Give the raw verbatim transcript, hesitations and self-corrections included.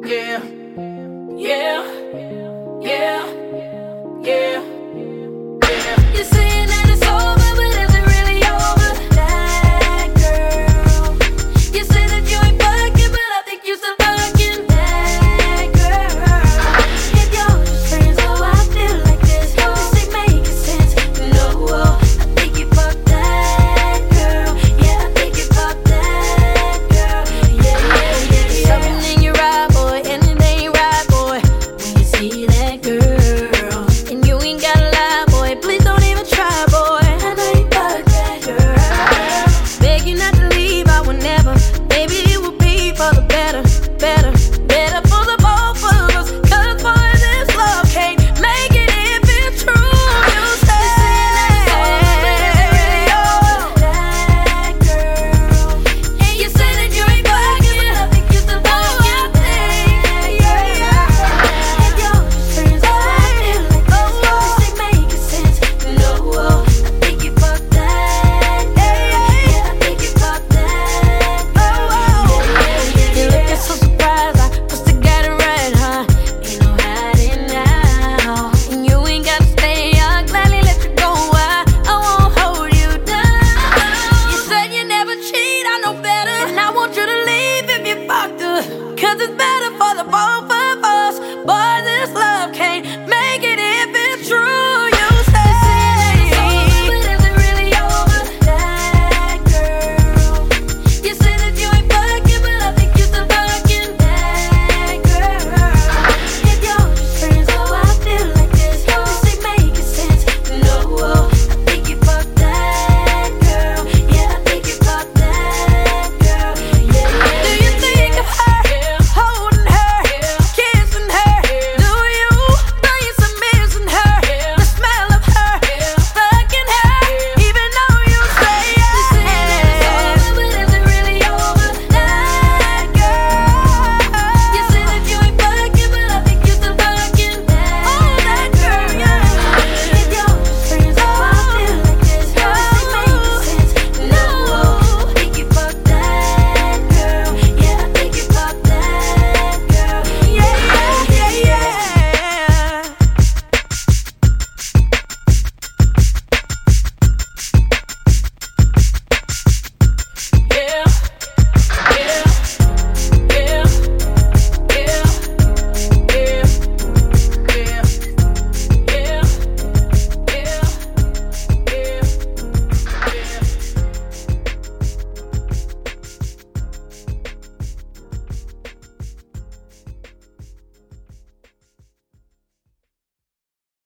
Yeah, yeah, yeah, yeah, yeah. You're saying that it's over, but is it really over? That girl. You say that you ain't fucking, but I think you still fucking. That girl. If y'all just friends, oh, I feel like this. This ain't making sense. No, I think you fucked that girl. Yeah, I think you fucked that girl. Yeah, yeah, yeah, yeah. Something in your eye, boy, and it ain't right, boy. When you see that girl, and you ain't gotta lie, boy. Please don't even try, boy. I know you fucked that girl. Beg you not to leave, I would never. Maybe it would be for the better, better, better for the both of us. Cause boy, this love can't make it if it's true. You say that girl, and you say that you ain't fucking, but I think you still fucking. Yeah, yeah, yeah. If y'all just friends, oh, I feel like this. This ain't making sense. No, I think you fucked that. Yeah, I think you fucked that. You're looking so surprised, I must have got it right, huh? Ain't no hiding now. And you ain't gotta stay, I'll gladly let you go. I, I won't hold you down. You said you never cheat, I know better. And I want you to leave if you fucked her. Cause it's better for the both